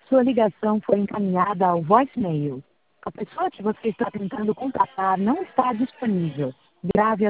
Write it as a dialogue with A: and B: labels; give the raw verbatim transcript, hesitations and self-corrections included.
A: Sua ligação foi encaminhada ao voicemail. A pessoa que você está tentando contatar não está disponível. Grave a